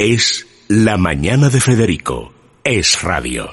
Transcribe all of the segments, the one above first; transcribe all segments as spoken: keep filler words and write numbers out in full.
Es La Mañana de Federico. Es radio.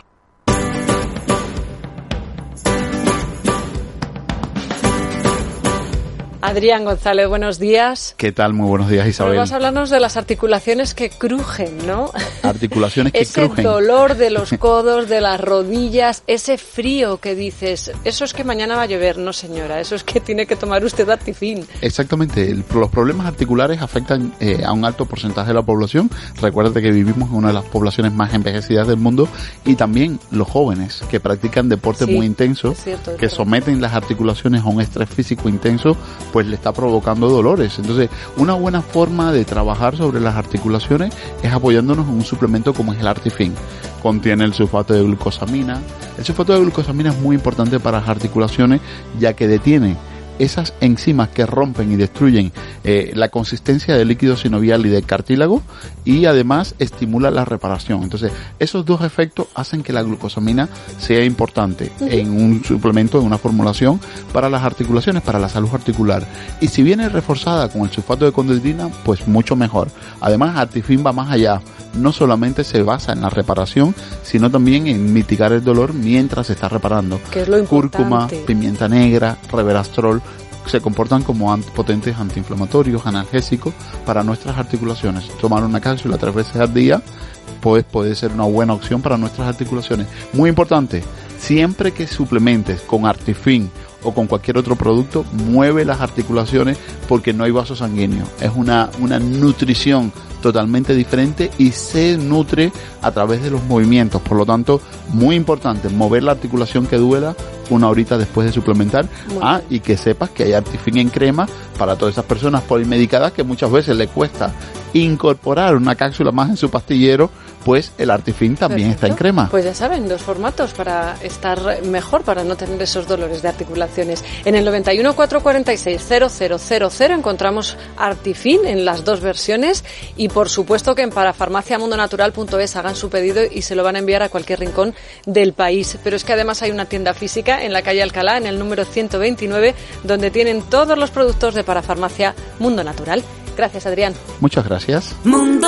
Adrián González, buenos días. ¿Qué tal? Muy buenos días, Isabel. Vamos a hablarnos de las articulaciones que crujen, ¿no? Articulaciones que ese crujen. Ese dolor de los codos, de las rodillas, ese frío que dices, eso es que mañana va a llover. No, señora, eso es que tiene que tomar usted Artifin. Exactamente. El, los problemas articulares afectan eh, a un alto porcentaje de la población. Recuérdate que vivimos en una de las poblaciones más envejecidas del mundo, y también los jóvenes que practican deporte sí, muy intenso, cierto, que someten las articulaciones a un estrés físico intenso, pues le está provocando dolores. Entonces, una buena forma de trabajar sobre las articulaciones es apoyándonos en un suplemento como es el Artifin. Contiene el sulfato de glucosamina. El sulfato de glucosamina es muy importante para las articulaciones, ya que detiene esas enzimas que rompen y destruyen eh, la consistencia del líquido sinovial y del cartílago, y además estimula la reparación. Entonces, esos dos efectos hacen que la glucosamina sea importante uh-huh. en un suplemento, en una formulación para las articulaciones, para la salud articular. Y si viene reforzada con el sulfato de condroitina, pues mucho mejor. Además, Artifin va más allá. No solamente se basa en la reparación, sino también en mitigar el dolor mientras se está reparando. Que es lo importante. Cúrcuma, pimienta negra, resveratrol se comportan como ant- potentes antiinflamatorios, analgésicos para nuestras articulaciones. Tomar una cápsula tres veces al día pues puede ser una buena opción para nuestras articulaciones. Muy importante, siempre que suplementes con Artifin o con cualquier otro producto, mueve las articulaciones porque no hay vaso sanguíneo. Es una, una nutrición totalmente diferente y se nutre a través de los movimientos. Por lo tanto, muy importante, mover la articulación que duela una horita después de suplementar. Ah, y que sepas que hay Artifin en crema para todas esas personas polimedicadas que muchas veces le cuesta incorporar una cápsula más en su pastillero, pues el Artifin también Perfecto. Está en crema. Pues ya saben, dos formatos para estar mejor, para no tener esos dolores de articulaciones. En el noventa y uno, cuatrocientos cuarenta y seis, cero cero cero cero encontramos Artifin en las dos versiones, y por supuesto que en parafarmaciamundonatural punto es hagan su pedido y se lo van a enviar a cualquier rincón del país. Pero es que además hay una tienda física en la calle Alcalá, en el número ciento veintinueve, donde tienen todos los productos de Parafarmacia Mundo Natural. Gracias, Adrián. Muchas gracias. Mundo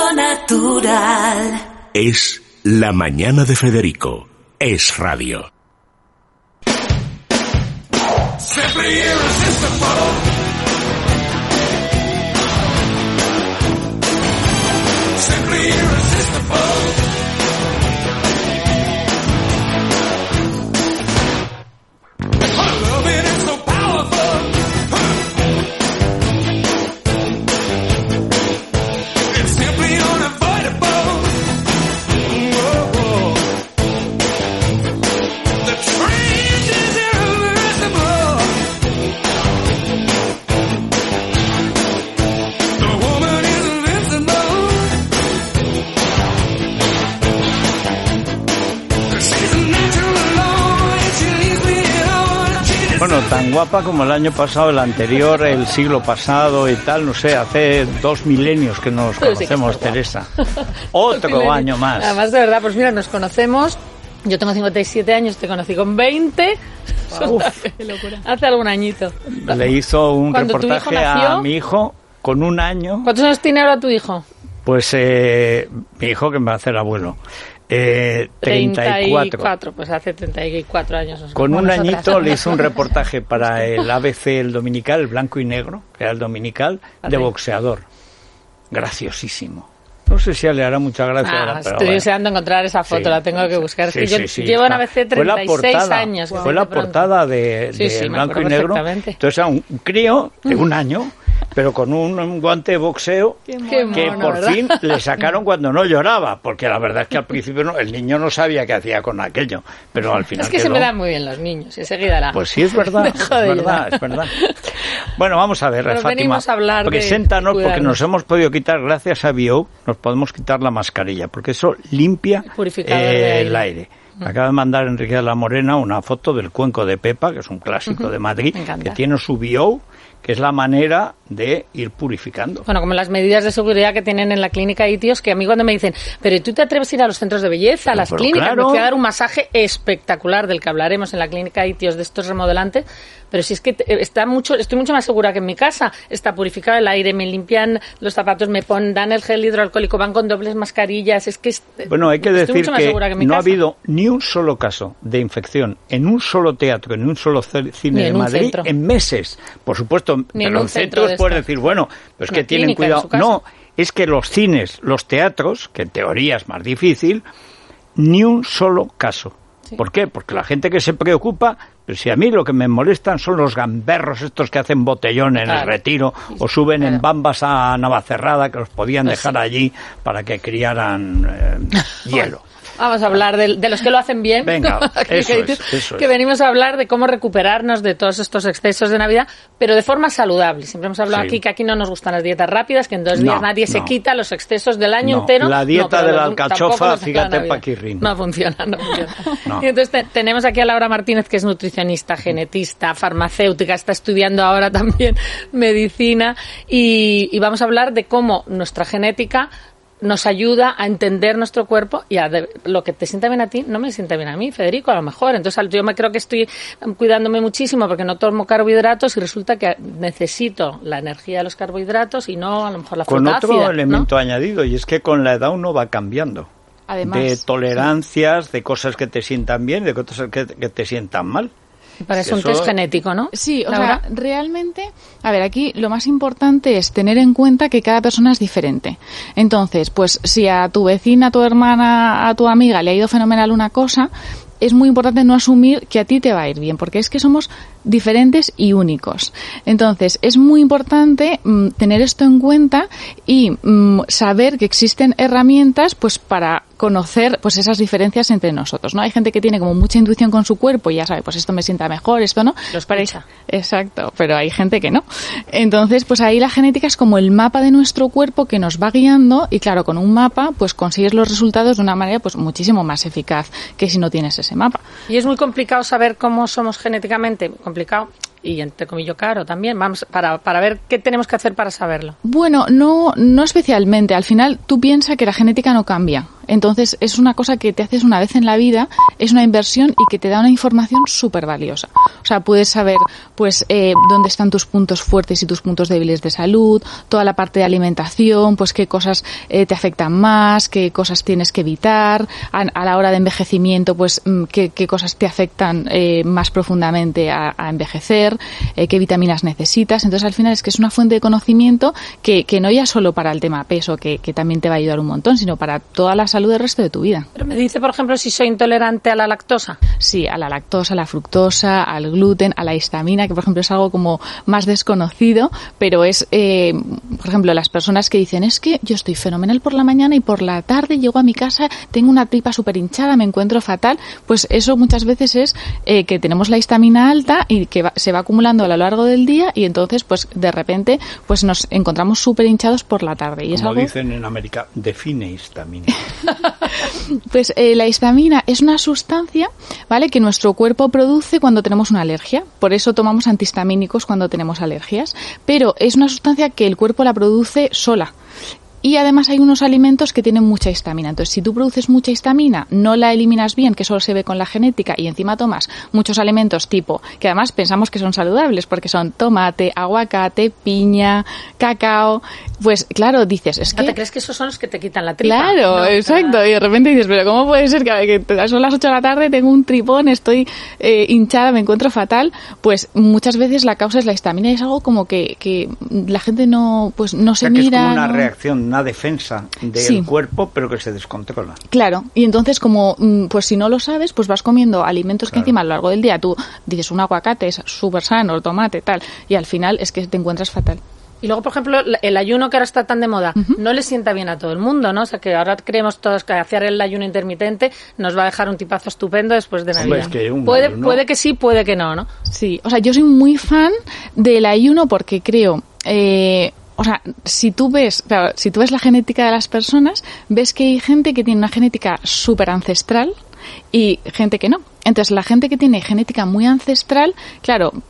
Natural. Es La Mañana de Federico. Es radio. Simply irresistible. Simply irresistible. Bueno, tan guapa como el año pasado, el anterior, el siglo pasado y tal, no sé, hace dos milenios que nos conocemos, sí que Teresa. Otro año más. Además, de verdad, pues mira, nos conocemos, yo tengo cincuenta y siete años, te conocí con veinte. Uf, qué locura. Hace algún añito. Le hizo un reportaje nació, a mi hijo con un año. ¿Cuántos años tiene ahora tu hijo? Pues eh, mi hijo, que me va a hacer abuelo. Eh, treinta y cuatro. treinta y cuatro, pues hace treinta y cuatro años. Con un añito le hizo un reportaje para el A B C, el dominical, el blanco y negro, que era el dominical, de boxeador. Graciosísimo. No sé si le hará mucha gracia. Ah, ahora, pero estoy bueno. deseando encontrar esa foto, sí, la tengo que buscar. Sí, es que sí, yo sí, llevo está. en A B C treinta y seis portada, años. Fue la portada de, sí, de sí, blanco y negro. Entonces era un crío de un año, pero con un, un guante de boxeo Qué mono, que por ¿verdad? fin le sacaron cuando no lloraba, porque la verdad es que al principio no, el niño no sabía qué hacía con aquello, pero al final es que quedó. se me dan muy bien los niños, enseguida la... Pues sí, es verdad, es verdad, es verdad. Bueno, vamos a ver, Pero Fátima, venimos a hablar preséntanos, de porque nos hemos podido quitar, gracias a Bio, nos podemos quitar la mascarilla, porque eso limpia eh, el aire. Me acaba de mandar Enrique de la Morena una foto del cuenco de Pepa, que es un clásico uh-huh. de Madrid, que tiene su Bio, que es la manera de ir purificando. Bueno, como las medidas de seguridad que tienen en la clínica Itios, que a mí cuando me dicen, pero tú te atreves a ir a los centros de belleza, a las pero clínicas, claro. me voy a dar un masaje espectacular del que hablaremos en la clínica Itios de estos remodelantes, pero si es que está mucho, estoy mucho más segura que en mi casa, está purificado el aire, me limpian los zapatos, me ponen, dan el gel hidroalcohólico, van con dobles mascarillas, es que... Bueno, hay que decir mucho más que, segura que en mi no casa. ha habido ni un solo caso de infección en un solo teatro, en un solo cine Ni de en un Madrid centro. en meses. Por supuesto, Ni en pero un en centro centros de puedes estos. decir, bueno, pues Una que tienen clínica en cuidado. su casa. No, es que los cines, los teatros, que en teoría es más difícil, ni un solo caso. Sí. ¿Por qué? Porque la gente que se preocupa, pero si a mí lo que me molestan son los gamberros estos que hacen botellón en Claro. el Retiro o suben Claro. en bambas a Navacerrada que los podían Pues dejar sí. allí para que criaran eh, hielo. Vamos a hablar de, de los que lo hacen bien. Venga, eso que, es, eso que es. venimos a hablar de cómo recuperarnos de todos estos excesos de Navidad, pero de forma saludable. Siempre hemos hablado Sí. aquí que aquí no nos gustan las dietas rápidas, que en dos No, días nadie se no. quita los excesos del año No, entero. la dieta No, pero de la los- alcachofa, tampoco los de la fíjate Navidad. pa' qué rin. No funciona, no funciona. No. Y entonces te- tenemos aquí a Laura Martínez, que es nutricionista, genetista, farmacéutica, está estudiando ahora también medicina, y, y vamos a hablar de cómo nuestra genética nos ayuda a entender nuestro cuerpo y a de, lo que te sienta bien a ti no me siente bien a mí, Federico, a lo mejor. Entonces yo me creo que estoy cuidándome muchísimo porque no tomo carbohidratos y resulta que necesito la energía de los carbohidratos y no a lo mejor la Con fruta otro ácida, ¿no? elemento añadido, y es que con la edad uno va cambiando. Además, de tolerancias, de cosas que te sientan bien, de cosas que, que te sientan mal. Para eso un Eso- test genético, ¿no? Sí, o Laura. sea, realmente, a ver, aquí lo más importante es tener en cuenta que cada persona es diferente. Entonces, pues si a tu vecina, a tu hermana, a tu amiga le ha ido fenomenal una cosa, es muy importante no asumir que a ti te va a ir bien, porque es que somos diferentes y únicos. Entonces, es muy importante mm, tener esto en cuenta y mm, saber que existen herramientas pues para conocer pues esas diferencias entre nosotros, ¿no? Hay gente que tiene como mucha intuición con su cuerpo y ya sabe, pues esto me sienta mejor, esto no. Lo escucha. Exacto, pero hay gente que no. Entonces, pues ahí la genética es como el mapa de nuestro cuerpo que nos va guiando y claro, con un mapa pues consigues los resultados de una manera pues muchísimo más eficaz que si no tienes ese mapa. Y es muy complicado saber cómo somos genéticamente, complicado y entre comillas caro también, vamos, para, para ver qué tenemos que hacer para saberlo. Bueno, no, no especialmente. Al final tú piensas que la genética no cambia. Entonces es una cosa que te haces una vez en la vida, es una inversión y que te da una información súper valiosa. O sea, puedes saber pues eh, dónde están tus puntos fuertes y tus puntos débiles de salud, toda la parte de alimentación, pues qué cosas eh, te afectan más, qué cosas tienes que evitar, a, a la hora de envejecimiento, pues mm, qué, qué cosas te afectan eh, más profundamente a, a envejecer, eh, qué vitaminas necesitas. Entonces al final es que es una fuente de conocimiento que, que no ya solo para el tema peso, que, que también te va a ayudar un montón, sino para toda la salud del resto de tu vida. Pero me dice, por ejemplo, si soy intolerante a la lactosa. Sí, a la lactosa, a la fructosa, al gluten, a la histamina, que por ejemplo es algo como más desconocido, pero es, eh, por ejemplo, las personas que dicen, es que yo estoy fenomenal por la mañana y por la tarde llego a mi casa, tengo una tripa súper hinchada, me encuentro fatal, pues eso muchas veces es eh, que tenemos la histamina alta y que va, se va acumulando a lo largo del día y entonces pues de repente pues nos encontramos súper hinchados por la tarde. Y es Como algo... dicen en América, define histamina. Pues eh, la histamina es una sustancia, ¿vale?, que nuestro cuerpo produce cuando tenemos una alergia. Por eso tomamos antihistamínicos cuando tenemos alergias. Pero es una sustancia que el cuerpo la produce sola. Y además hay unos alimentos que tienen mucha histamina. Entonces, si tú produces mucha histamina, no la eliminas bien, que solo se ve con la genética, y encima tomas muchos alimentos tipo, que además pensamos que son saludables, porque son tomate, aguacate, piña, cacao, pues claro, dices, es ¿No que... te crees que esos son los que te quitan la tripa? Claro, No, exacto. ¿verdad? Y de repente dices, pero ¿cómo puede ser que, que son las ocho de la tarde, tengo un tripón, estoy eh, hinchada, me encuentro fatal? Pues muchas veces la causa es la histamina y es algo como que, que la gente no, pues no O se sea, que mira. es como una ¿no? reacción, una defensa del Sí. cuerpo, pero que se descontrola. Claro, y entonces como, mm, pues si no lo sabes, pues vas comiendo alimentos que Claro. encima a lo largo del día tú dices un aguacate es súper sano, el tomate, tal, y al final es que te encuentras fatal. Y luego, por ejemplo, el ayuno que ahora está tan de moda, Uh-huh. no le sienta bien a todo el mundo, ¿no? O sea, que ahora creemos todos que hacer el ayuno intermitente nos va a dejar un tipazo estupendo después de Hombre, Navidad. es que un puede, ayuno- puede que sí, puede que no, ¿no? Sí, o sea, yo soy muy fan del ayuno porque creo, eh, o sea, si tú ves, claro, si tú ves la genética de las personas, ves que hay gente que tiene una genética súper ancestral y gente que no. Entonces, la gente que tiene genética muy ancestral, claro,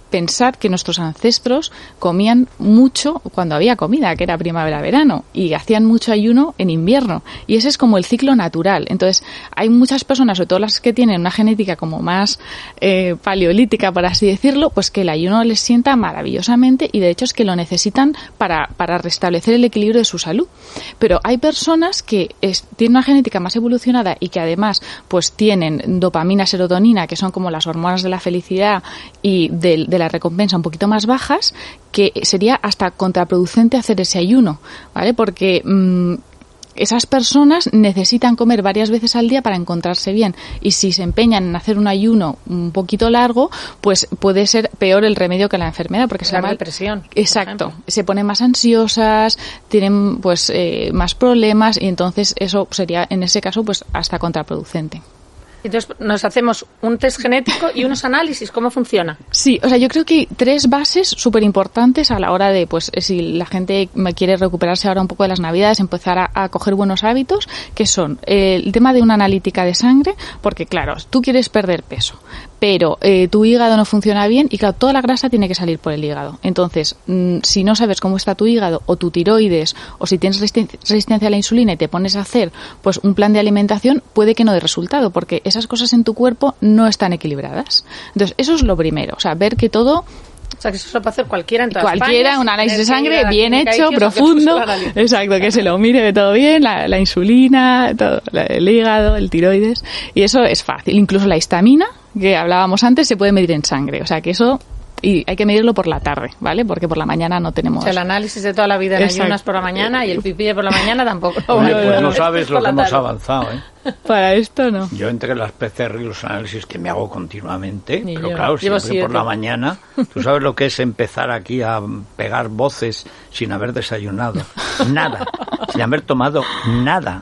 pensar que nuestros ancestros comían mucho cuando había comida, que era primavera-verano, y hacían mucho ayuno en invierno. Y ese es como el ciclo natural. Entonces, hay muchas personas, sobre todo las que tienen una genética como más eh, paleolítica, por así decirlo, pues que el ayuno les sienta maravillosamente y de hecho es que lo necesitan para, para restablecer el equilibrio de su salud. Pero hay personas que es, tienen una genética más evolucionada y que además pues tienen dopamina, serotonina, que son como las hormonas de la felicidad y de, de la recompensa un poquito más bajas, que sería hasta contraproducente hacer ese ayuno, ¿vale? Porque mmm, esas personas necesitan comer varias veces al día para encontrarse bien, y si se empeñan en hacer un ayuno un poquito largo, pues puede ser peor el remedio que la enfermedad, porque la se llama depresión. Exacto, se ponen más ansiosas, tienen pues eh, más problemas, y entonces eso sería en ese caso pues hasta contraproducente. Entonces nos hacemos un test genético y unos análisis. ¿Cómo funciona? Sí, o sea, yo creo que hay tres bases súper importantes a la hora de, pues, si la gente quiere recuperarse ahora un poco de las Navidades, empezar a, a coger buenos hábitos, que son eh, el tema de una analítica de sangre, porque claro, tú quieres perder peso, pero eh, tu hígado no funciona bien y claro, toda la grasa tiene que salir por el hígado. Entonces, mmm, si no sabes cómo está tu hígado o tu tiroides, o si tienes resistencia a la insulina y te pones a hacer pues un plan de alimentación, puede que no dé resultado, porque esas cosas en tu cuerpo no están equilibradas. Entonces, eso es lo primero, o sea, ver que todo... O sea, que eso se lo puede hacer cualquiera en toda Cualquiera, España, un análisis de sangre bien hecho, X, profundo. Exacto, que se lo mire de todo bien, la, la insulina, todo, la, el hígado, el tiroides. Y eso es fácil. Incluso la histamina, que hablábamos antes, se puede medir en sangre. O sea, que eso... Y hay que medirlo por la tarde, ¿vale? Porque por la mañana no tenemos... O sea, el análisis de toda la vida en Exacto. ayunas por la mañana y el pipí de por la mañana tampoco. Oye, pues no sabes lo que hemos avanzado, ¿eh? Para esto no. Yo entre las P C R y los análisis que me hago continuamente, Ni pero yo. claro, Llevo siempre por la mañana, tú sabes lo que es empezar aquí a pegar voces sin haber desayunado. Nada. Sin haber tomado nada.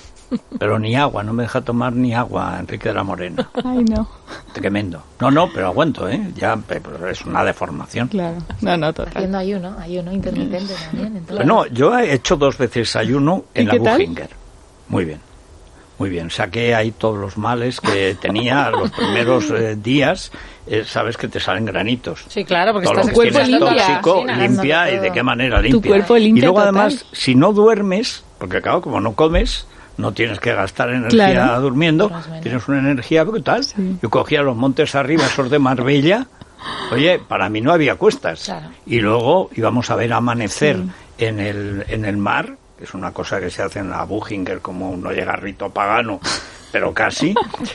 Pero ni agua, no me deja tomar ni agua Enrique de la Morena. Ay, no. Tremendo. No, no, pero aguanto, ¿eh? Ya es una deformación. Claro. No, no, total. Haciendo ayuno, ayuno intermitente también. Entonces... Bueno, yo he hecho dos veces ayuno en la Buchinger. Muy bien. Muy bien. Saqué ahí todos los males que tenía los primeros eh, días. Eh, sabes que te salen granitos. Sí, claro, porque todo estás lo que cuerpo tienes limpia. tóxico, Sí, limpia y de qué manera limpia. Tu cuerpo limpia. Y luego total. además, si no duermes, porque claro, como no comes, no tienes que gastar energía Claro. durmiendo, tienes una energía brutal. Sí. Yo cogía los montes arriba, esos de Marbella. Oye, para mí no había cuestas. Claro. Y luego íbamos a ver amanecer Sí. en el en el mar, que es una cosa que se hace en la Buchinger, como un no llega rito pagano, pero casi.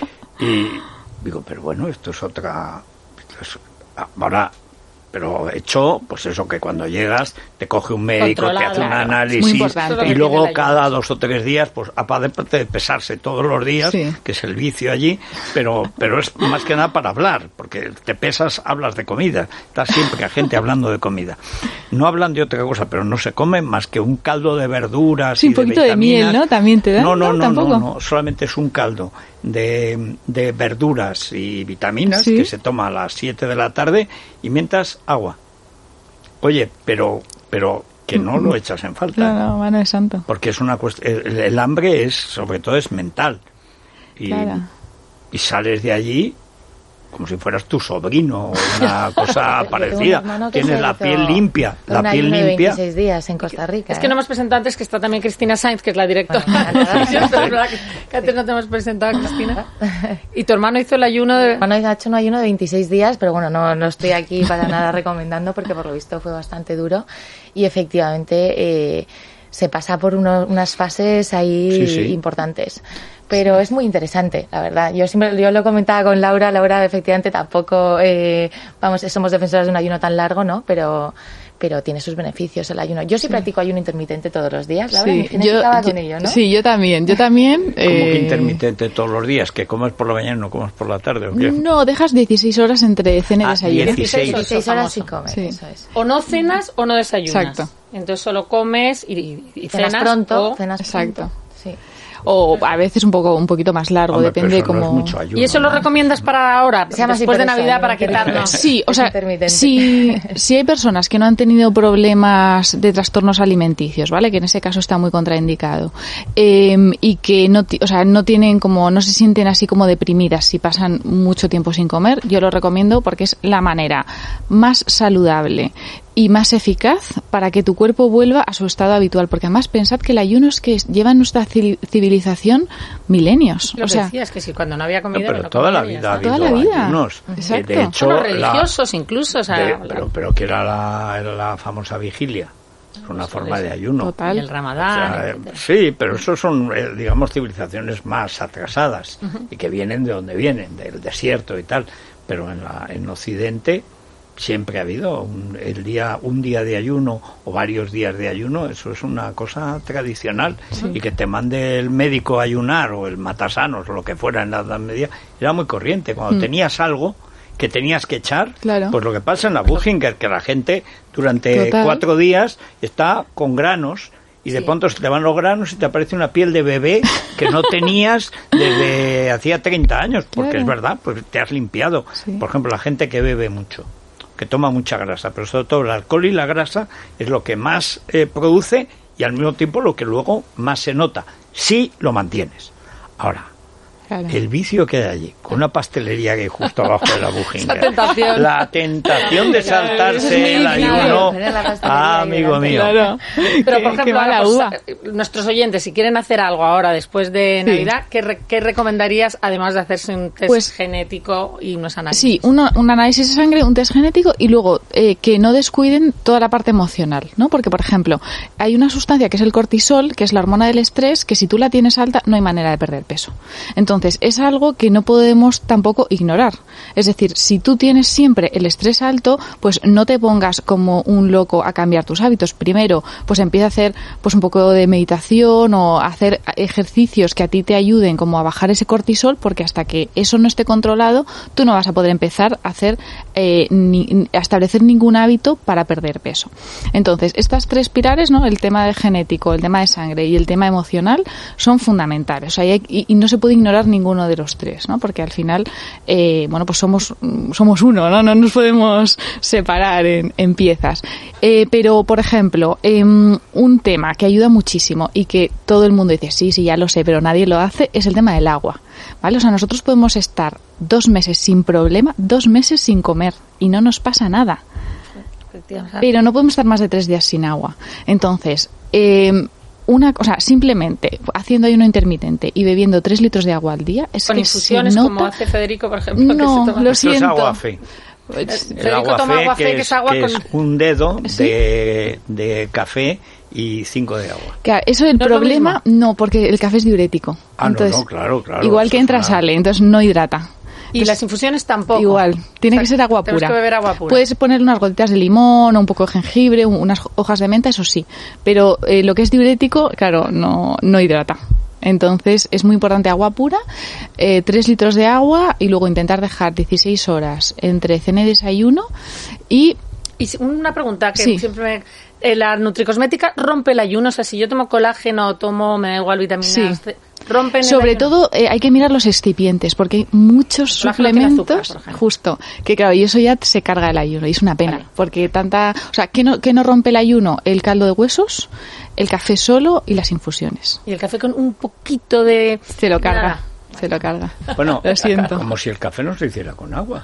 Y digo, pero bueno, esto es otra... Esto es, ahora... Pero hecho, pues eso, que cuando llegas te coge un médico, te hace un análisis y luego cada dos o tres días, pues aparte de pesarse todos los días, sí. que es el vicio allí, pero pero es más que nada para hablar, porque te pesas, hablas de comida, estás siempre a gente hablando de comida. No hablan de otra cosa, pero no se come más que un caldo de verduras sí, y un poquito de, de miel, ¿no? También te da. No, no, no, ¿Tampoco? no, no, solamente es un caldo de, de verduras y vitaminas ¿Sí? que se toma a las siete de la tarde y mientras agua. Oye, pero pero que no lo echas en falta. No, no, mano de santo. Porque es una cuestión, el, el hambre es, sobre todo es mental. Y, claro. y sales de allí como si fueras tu sobrino o una cosa parecida. Tienes la piel limpia, la piel limpia. veintiséis días en Costa Rica. Es que no hemos presentado antes que está también Cristina Sainz, que es la directora. Bueno, sí, sí, es verdad que antes no te hemos presentado a Cristina. Y tu hermano hizo el ayuno de... Mi hermano ha hecho un ayuno de veintiséis días, pero bueno, no, no estoy aquí para nada recomendando porque por lo visto fue bastante duro y efectivamente eh, se pasa por uno, unas fases ahí sí, sí. importantes. Pero es muy interesante, la verdad. Yo siempre yo lo comentaba con Laura. Laura, efectivamente, tampoco eh, vamos, somos defensoras de un ayuno tan largo, ¿no? Pero pero tiene sus beneficios el ayuno. Yo sí, sí. practico ayuno intermitente todos los días. Laura, sí, yo, yo, con ello, ¿no? Sí, yo también. Yo también. ¿Cómo eh... que intermitente todos los días? ¿Que comes por la mañana y no comes por la tarde o qué? No, dejas dieciséis horas entre cena y ah, desayuno. dieciséis, dieciséis horas sin comer, sí. eso es. O no cenas o no desayunas. Exacto. Entonces solo comes y, y, y cenas, cenas pronto. O... Cenas Exacto. pronto. Sí. O a veces un poco un poquito más largo, Hombre, depende de cómo. No ayuno, ¿Y eso lo ¿no? recomiendas para ahora, Se llama después de hipertensión, Navidad, para quitarnos? Sí, o Es sea, intermitente. si, si hay personas que no han tenido problemas de trastornos alimenticios, ¿vale? Que en ese caso está muy contraindicado. Eh, y que no, ti- o sea, no tienen como, no se sienten así como deprimidas si pasan mucho tiempo sin comer, yo lo recomiendo porque es la manera más saludable y más eficaz para que tu cuerpo vuelva a su estado habitual, porque además pensad que el ayuno es que lleva en nuestra ci- civilización milenios. Lo o que sea, decías, que si cuando no había No, comida... pero no toda la comía, vida ya ha está. habido Toda la vida. ayunos. Exacto. Eh, De hecho, Bueno, la- religiosos incluso, o sea... de- la- pero, pero que era la, era la famosa vigilia. Es una forma de ayuno. total. y el O Ramadán, sea, eh, etcétera. sí, pero eso son, eh, digamos, civilizaciones más atrasadas y que vienen de donde vienen, del desierto y tal. Pero en, la, en Occidente siempre ha habido un, el día, un día de ayuno o varios días de ayuno. Eso es una cosa tradicional. Y que te mande el médico a ayunar o el matasanos o lo que fuera en la Edad Media era muy corriente. Cuando Mm. tenías algo que tenías que echar, Claro. pues lo que pasa en la Buchinger, que la gente durante Total. cuatro días está con granos y de pronto se te van los granos y te aparece una piel de bebé que no tenías desde hacía treinta años, porque Claro. es verdad, pues te has limpiado. Sí. Por ejemplo, la gente que bebe mucho, que toma mucha grasa, pero sobre todo el alcohol y la grasa es lo que más eh, produce y al mismo tiempo lo que luego más se nota, si lo mantienes. Ahora, Claro. el vicio que hay allí, con una pastelería que hay justo abajo de la Buchinger. Esa tentación. La tentación de Claro, saltarse el eso es muy ayuno. Era la pastelería Ah, ahí amigo delante. mío. Claro. Pero, Qué- por qué ejemplo, mala ahora, pues, uva. eh, nuestros oyentes, si quieren hacer algo ahora, después de Sí. Navidad, ¿qué, re- qué recomendarías, además de hacerse un test Pues, genético y unos análisis? Sí, uno- un análisis de sangre, un test genético y luego eh, que no descuiden toda la parte emocional, ¿no? Porque, por ejemplo, hay una sustancia que es el cortisol, que es la hormona del estrés, que si tú la tienes alta no hay manera de perder peso. Entonces, es algo que no podemos tampoco ignorar. Es decir, si tú tienes siempre el estrés alto, pues no te pongas como un loco a cambiar tus hábitos. Primero, pues empieza a hacer pues un poco de meditación o hacer ejercicios que a ti te ayuden como a bajar ese cortisol, porque hasta que eso no esté controlado, tú no vas a poder empezar a hacer eh, ni, a establecer ningún hábito para perder peso. Entonces, estas tres pilares, ¿no? El tema de genético, el tema de sangre y el tema emocional son fundamentales. O sea, y, hay- y- y no se puede ignorar ninguno de los tres, ¿no? Porque al final, eh, bueno, pues somos somos uno, ¿no? No nos podemos separar en, en piezas. Eh, pero, por ejemplo, eh, un tema que ayuda muchísimo y que todo el mundo dice, sí, sí, ya lo sé, pero nadie lo hace, es el tema del agua. ¿Vale? O sea, nosotros podemos estar dos meses sin problema, dos meses sin comer y no nos pasa nada. Pero no podemos estar más de tres días sin agua. Entonces, eh, una cosa, simplemente haciendo ayuno intermitente y bebiendo tres litros de agua al día, es Con que infusiones, se nota... como hace Federico, por ejemplo. que No, se toma. lo Esto es siento. agua fe. Pues, El Federico agua toma fe, agua fe, que, que es, es agua que con- es un dedo ¿Sí? de, de café y cinco de agua. Claro, eso el ¿No es lo problema, no, porque el café es diurético. Ah, no, entonces, no, claro, claro, igual eso que es entra, una- sale, entonces no hidrata. Y Entonces, las infusiones tampoco. Igual, tiene O sea, que ser agua tenemos pura. que beber agua pura. Puedes ponerle unas gotitas de limón o un poco de jengibre, un- unas hojas de menta, eso sí. Pero eh, lo que es diurético, claro, no, no hidrata. Entonces es muy importante agua pura, eh, tres litros de agua y luego intentar dejar dieciséis horas entre cena y desayuno y Y si- una pregunta que Sí. siempre me... eh, la nutricosmética rompe el ayuno, o sea, si yo tomo colágeno, tomo, me da igual, vitaminas, Sí. ce- rompen el sobre ayuno. todo eh, hay que mirar los excipientes porque hay muchos El colágeno tiene suplementos azúcar, por ejemplo. justo que claro y eso ya se carga el ayuno y es una pena Vale. porque tanta o sea que no que no rompe el ayuno el caldo de huesos, el café solo y las infusiones. Y el café con un poquito de... Se lo carga, Nada. se lo carga. Bueno, Lo siento. como si el café no se hiciera con agua.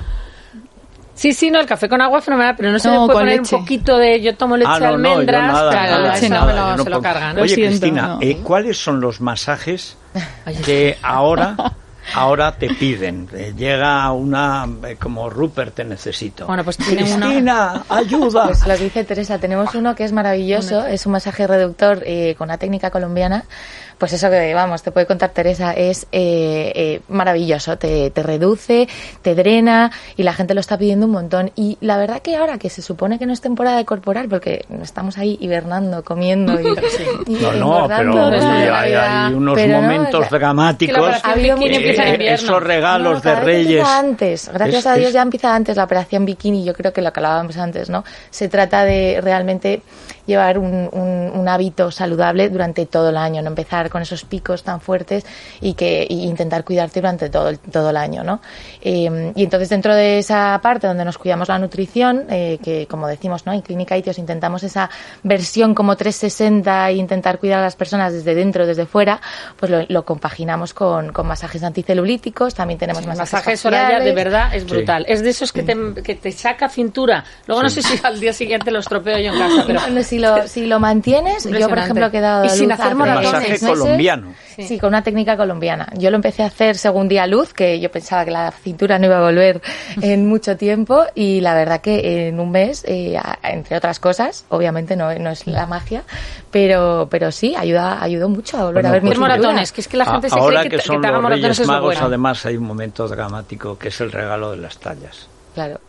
Sí, sí, no, el café con agua fenomenal, pero no se No, le puede con poner leche. un poquito de... Yo tomo leche Ah, de no, no, yo almendras, nada, Claro, nada, leche eso no, me nada, lo, yo no se lo pongo. cargan. Lo Oye, siento, Cristina, no. eh, ¿cuáles son los masajes que ahora ahora te piden? Eh, llega una eh, como Rupert, te necesito. Bueno, pues tiene una... Cristina, ayuda. Pues lo que dice Teresa, tenemos uno que es maravilloso, es un masaje reductor eh, con una técnica colombiana. Pues eso que, vamos, te puede contar Teresa, es eh, eh, maravilloso, te, te reduce, te drena y la gente lo está pidiendo un montón. Y la verdad que ahora que se supone que no es temporada de corporal, porque estamos ahí hibernando, comiendo y, y No, no, engordando pero desde hay, la hay- Navidad. hay unos Pero no, momentos la- dramáticos. que la operación Ha habido bikini mucho- empieza en eh, invierno. esos regalos No, de cada vez Reyes. empieza antes, gracias Es- a Dios es- ya empieza antes la operación bikini, yo creo que lo que hablábamos antes, ¿no? Se trata de realmente llevar un, un, un hábito saludable durante todo el año, no empezar con esos picos tan fuertes y que y intentar cuidarte durante todo el, todo el año, ¿no? Eh, y entonces dentro de esa parte donde nos cuidamos la nutrición, eh, que como decimos, ¿no? En Clínica Itios intentamos esa versión como trescientos sesenta e intentar cuidar a las personas desde dentro, desde fuera, pues lo, lo compaginamos con, con masajes anticelulíticos, también tenemos sí, masajes masajes Soraya, de verdad es brutal. Sí. Es de esos que te, que te saca cintura. Luego sí. no sé si al día siguiente lo estropeo yo en casa, pero bueno, si lo si lo mantienes, yo por ejemplo he quedado y sin hacer maratones, masaje colombiano. Sí. sí, con una técnica colombiana. Yo lo empecé a hacer según día luz, que yo pensaba que la cintura no iba a volver en mucho tiempo y la verdad que en un mes, eh, entre otras cosas, obviamente no, no es la magia, pero pero sí, ayuda ayudó mucho a volver bueno, a ver mi cintura. Maratones, que es que la gente a, se ahora cree que, que son que te haga los maratones Reyes Magos, es bueno. Además hay un momento dramático que es el regalo de las tallas. Claro.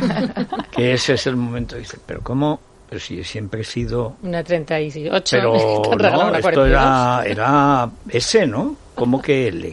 Que ese es el momento, dice, pero ¿cómo? Pero si siempre he sido... Una treinta y ocho. Pero no, una esto era, era ese, ¿no? ¿Cómo que L?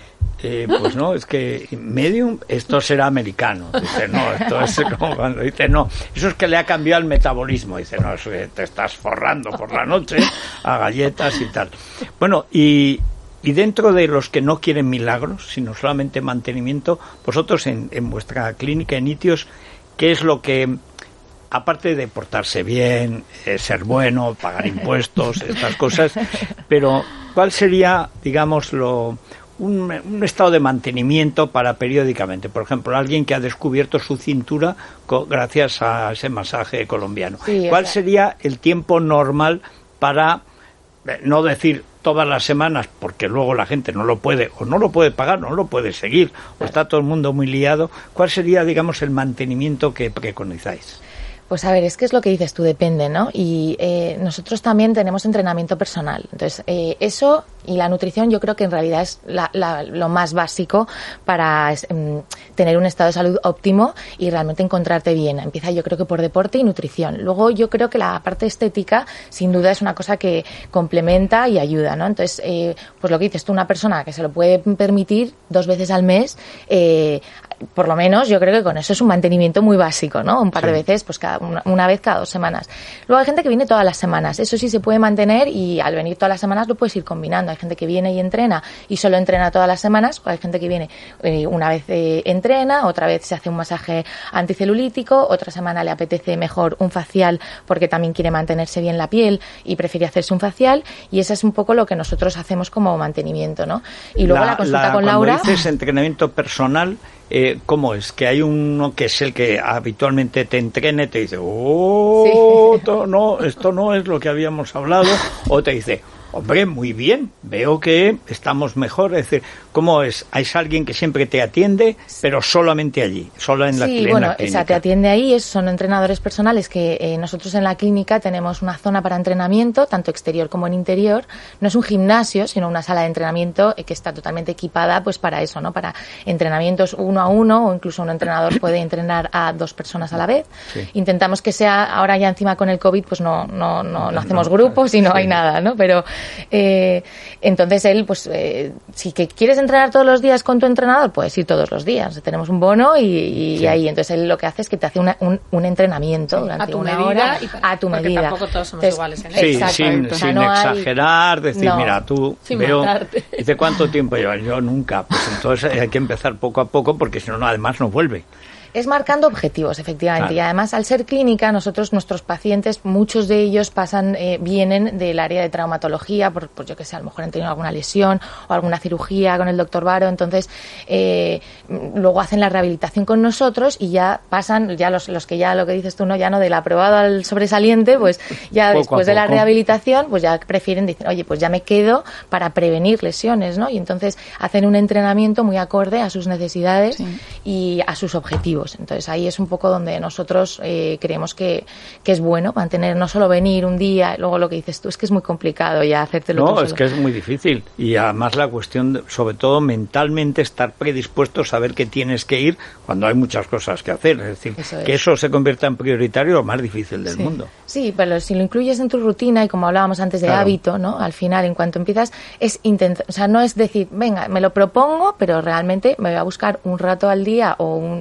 Eh, pues no, es que medium, esto será americano. Dice, no, esto es como cuando dice, no, eso es que le ha cambiado el metabolismo. Dice, no, eso que te estás forrando por la noche a galletas y tal. Bueno, y... Y dentro de los que no quieren milagros, sino solamente mantenimiento, vosotros en, en vuestra clínica en Itios, ¿qué es lo que, aparte de portarse bien, eh, ser bueno, pagar impuestos, estas cosas, pero cuál sería, digamos, lo, un, un estado de mantenimiento para periódicamente? Por ejemplo, alguien que ha descubierto su cintura co- gracias a ese masaje colombiano. Sí, ¿cuál sería el tiempo normal para, eh, no decir todas las semanas, porque luego la gente no lo puede, o no lo puede pagar, no lo puede seguir, o está todo el mundo muy liado? ¿Cuál sería, digamos, el mantenimiento que preconizáis? Pues a ver, es que es lo que dices tú, depende, ¿no? Y eh, nosotros también tenemos entrenamiento personal. Entonces, eh, eso y la nutrición yo creo que en realidad es la, la, lo más básico para es, um, tener un estado de salud óptimo y realmente encontrarte bien. Empieza yo creo que por deporte y nutrición. Luego yo creo que la parte estética sin duda es una cosa que complementa y ayuda, ¿no? Entonces, eh, pues lo que dices tú, una persona que se lo puede permitir dos veces al mes, eh, por lo menos yo creo que con eso es un mantenimiento muy básico, ¿no? Un par sí. de veces, pues cada una, una vez cada dos semanas. Luego hay gente que viene todas las semanas, eso sí se puede mantener y al venir todas las semanas lo puedes ir combinando. Hay gente que viene y entrena y solo entrena todas las semanas, o hay gente que viene eh, una vez eh, entrena, otra vez se hace un masaje anticelulítico, otra semana le apetece mejor un facial porque también quiere mantenerse bien la piel y prefiere hacerse un facial, y eso es un poco lo que nosotros hacemos como mantenimiento, ¿no? Y luego la, la consulta la, con Laura... Cuando dices entrenamiento personal, Eh, ¿cómo es? Que hay uno que es el que habitualmente te entrena y te dice, oh, sí. esto no, esto no es lo que habíamos hablado, o te dice, hombre, muy bien, veo que estamos mejor. Es decir, ¿cómo es? ¿Es alguien que siempre te atiende, pero solamente allí, solo en la, sí, en bueno, la clínica? Sí, bueno, te atiende ahí, es, son entrenadores personales que eh, nosotros en la clínica tenemos una zona para entrenamiento, tanto exterior como en interior. No es un gimnasio, sino una sala de entrenamiento eh, que está totalmente equipada pues para eso, ¿no? Para entrenamientos uno a uno, o incluso un entrenador puede entrenar a dos personas a la vez. Sí. Intentamos que sea, ahora ya encima con el COVID, pues no, no, no, no hacemos grupos y no sí. hay nada, ¿no? Pero Eh, entonces él, pues, eh, si que quieres entrenar todos los días con tu entrenador, puedes ir todos los días. Tenemos un bono y, y sí. ahí, entonces él lo que hace es que te hace una, un, un entrenamiento sí. durante una hora y para, a tu porque medida. Tampoco todos somos entonces, iguales en sí, eso. sin, o sea, sin no exagerar, hay, decir, no, mira, tú veo, dice, ¿cuánto tiempo llevas? Yo nunca. Pues entonces hay que empezar poco a poco porque si no, además no vuelve. Es marcando objetivos, efectivamente. Claro. Y además, al ser clínica, nosotros, nuestros pacientes, muchos de ellos pasan, eh, vienen del área de traumatología, por, por yo que sé, a lo mejor han tenido alguna lesión o alguna cirugía con el doctor Varo. Entonces, eh, luego hacen la rehabilitación con nosotros y ya pasan, ya los, los que ya, lo que dices tú, no, ya no del aprobado al sobresaliente, pues ya poco después de la rehabilitación, pues ya prefieren, dicen, oye, pues ya me quedo para prevenir lesiones, ¿no? Y entonces hacen un entrenamiento muy acorde a sus necesidades sí. y a sus objetivos. Entonces ahí es un poco donde nosotros eh, creemos que, que es bueno mantener, no solo venir un día, luego lo que dices tú, es que es muy complicado ya hacértelo No, tú es solo. que es muy difícil. Y además la cuestión, de, sobre todo mentalmente, estar predispuesto a saber que tienes que ir cuando hay muchas cosas que hacer. Es decir, eso es. Que eso se convierta en prioritario, lo más difícil del sí. mundo. Sí, pero si lo incluyes en tu rutina y como hablábamos antes de claro. hábito, ¿no? Al final, en cuanto empiezas, es intentar, o sea, no es decir, venga, me lo propongo, pero realmente me voy a buscar un rato al día o, un, o a la semana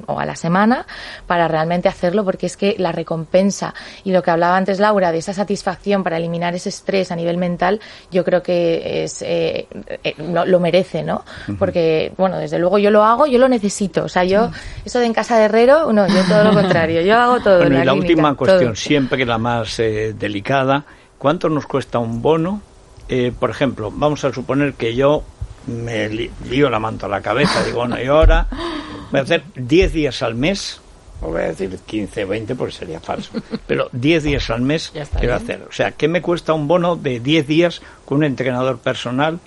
semana para realmente hacerlo, porque es que la recompensa y lo que hablaba antes Laura de esa satisfacción para eliminar ese estrés a nivel mental, yo creo que es eh, eh, lo, lo merece, ¿no? Uh-huh. Porque, bueno, desde luego yo lo hago, yo lo necesito. O sea, yo, uh-huh. eso de en casa de herrero, no, yo todo lo contrario. Yo hago todo. Bueno, en la y la clínica, última cuestión, todo. siempre la más eh, delicada, ¿cuánto nos cuesta un bono? Eh, por ejemplo, vamos a suponer que yo me li- lío la manta a la cabeza, digo, bueno, y ahora voy a hacer diez días al mes, o voy a decir quince, veinte, porque sería falso, pero diez días al mes quiero hacer. O sea, ¿qué me cuesta un bono de diez días con un entrenador personal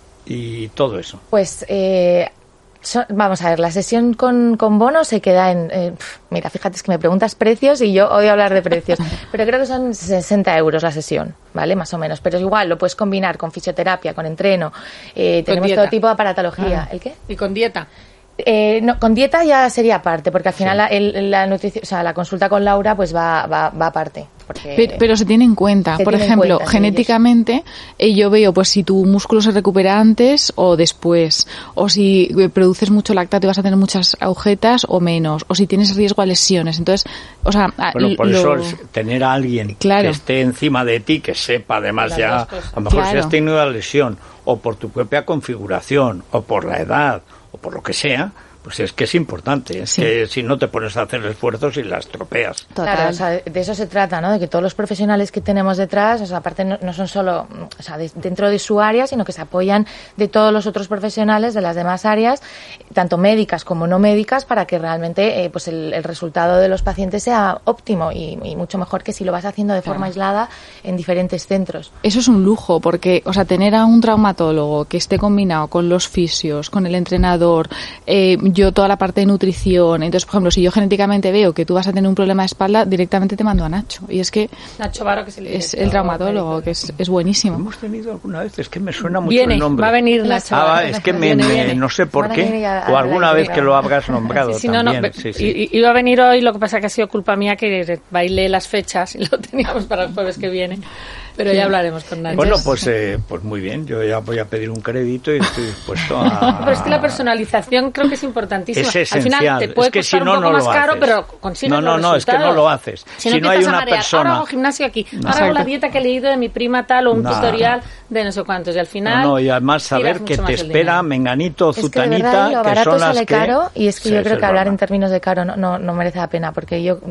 y todo eso? Pues, eh, so, vamos a ver, la sesión con, con bono se queda en... Eh, pf, mira, fíjate, es que me preguntas precios y yo odio hablar de precios, pero creo que son sesenta euros la sesión, ¿vale? Más o menos, pero igual lo puedes combinar con fisioterapia, con entreno, eh, tenemos dieta. todo tipo de aparatología. Ah. ¿El qué? ¿Y con dieta? Eh, no, con dieta ya sería aparte, porque al final sí. la, el, la, nutrici- o sea, la consulta con Laura pues va, va, va aparte. Porque pero, pero se tiene en cuenta, por ejemplo, cuenta, genéticamente eh, yo veo pues si tu músculo se recupera antes o después, o si produces mucho lactato y vas a tener muchas agujetas o menos, o si tienes riesgo a lesiones. Entonces, o sea, bueno, por lo, eso es tener a alguien claro. que esté encima de ti, que sepa además ya, a lo mejor claro. si has tenido una lesión o por tu propia configuración o por la edad o por lo que sea, pues es que es importante, es sí. que si no te pones a hacer esfuerzos y las tropeas. Total. Claro, o sea, de eso se trata, ¿no? De que todos los profesionales que tenemos detrás, o sea, aparte no, no son solo, o sea, de, dentro de su área, sino que se apoyan de todos los otros profesionales de las demás áreas, tanto médicas como no médicas, para que realmente eh, pues el, el resultado de los pacientes sea óptimo y, y mucho mejor que si lo vas haciendo de forma claro. aislada en diferentes centros. Eso es un lujo, porque, o sea, tener a un traumatólogo que esté combinado con los fisios, con el entrenador, eh, yo toda la parte de nutrición. Entonces, por ejemplo, si yo genéticamente veo que tú vas a tener un problema de espalda, directamente te mando a Nacho. Y es que Nacho Varo, que es el, es el traumatólogo, que es, es buenísimo. Hemos tenido alguna vez, es que me suena mucho viene, el nombre. Va a venir Nacho ah, Varo. Es que me, viene, me, viene. no sé por qué, a, o alguna vez que lo habrás nombrado sí, sí, también. No, no, sí, sí. Iba a venir hoy, lo que pasa que ha sido culpa mía que bailé las fechas y lo teníamos para el jueves que viene. Pero sí. ya hablaremos con Nacho. Bueno, pues eh, pues muy bien, yo ya voy a pedir un crédito y estoy dispuesto a... Pero es que la personalización creo que es importantísima. Es esencial. Al final te puede es que costar si no, un poco no más lo caro, haces. pero consigues No, no, los no, es que no lo haces. Si, si no, no hay a una marear, persona... ahora hago gimnasio aquí, No. ahora hago la dieta que he leído de mi prima tal o un no. tutorial de no sé cuántos y al final... No, no, y además saber que te espera menganito o zutanita, es que, de verdad, lo barato que son las sale que... caro y es que sí, yo creo que hablar broma. en términos de caro no, no, no merece la pena porque yo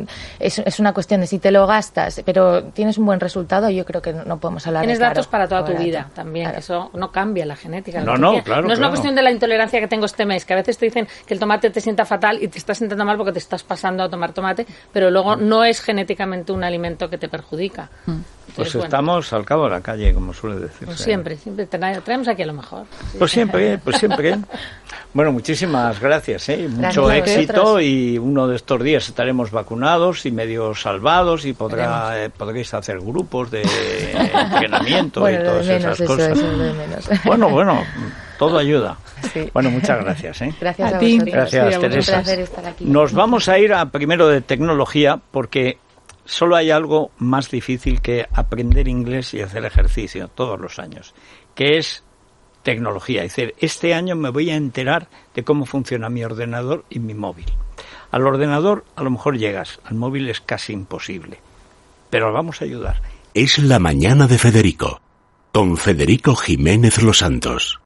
es, es una cuestión de si te lo gastas pero tienes un buen resultado, yo creo que no, no podemos hablar Tienes de caro. datos para toda tu barato. vida también, Claro. eso no cambia la genética. No, no, claro. No es claro. una cuestión de la intolerancia que tengo este mes, que a veces te dicen que el tomate te sienta fatal y te estás sentando mal porque te estás pasando a tomar tomate, pero luego no es genéticamente un alimento que te perjudica. Mm. Pues Entonces, bueno, estamos al cabo de la calle, como suele decirse. Pues siempre, siempre tra- traemos aquí a lo mejor. Sí. Pues siempre, pues siempre. Bueno, muchísimas gracias, ¿eh? Mucho gracias éxito y uno de estos días estaremos vacunados y medio salvados y podrá eh, podréis hacer grupos de entrenamiento bueno, y todas de menos, esas eso, cosas. eso, de menos. Bueno, bueno, todo ayuda. Sí. Bueno, muchas gracias, ¿eh? Gracias a, A ti. vosotros. Gracias, sí, Teresa. Un placer estar aquí. Nos vamos a ir a primero de tecnología porque solo hay algo más difícil que aprender inglés y hacer ejercicio todos los años, que es tecnología. Es decir, este año me voy a enterar de cómo funciona mi ordenador y mi móvil. Al ordenador a lo mejor llegas, al móvil es casi imposible, pero vamos a ayudar. Es la mañana de Federico, con Federico Jiménez Los Santos.